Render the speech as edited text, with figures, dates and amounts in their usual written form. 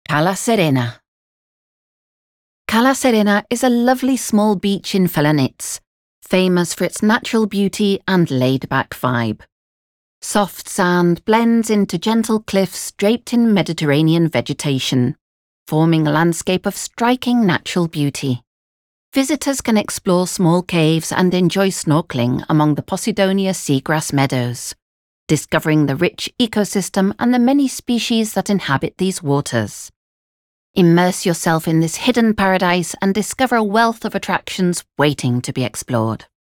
Cala Serena. Cala Serena is a lovely small beach in Felanitz, famous for its natural beauty and laid-back vibe. Soft sand blends into gentle cliffs draped in Mediterranean vegetation, forming a landscape of striking natural beauty. Visitors can explore small caves and enjoy snorkeling among the Posidonia seagrass meadows, discovering the rich ecosystem and the many species that inhabit these waters. Immerse yourself in this hidden paradise and discover a wealth of attractions waiting to be explored.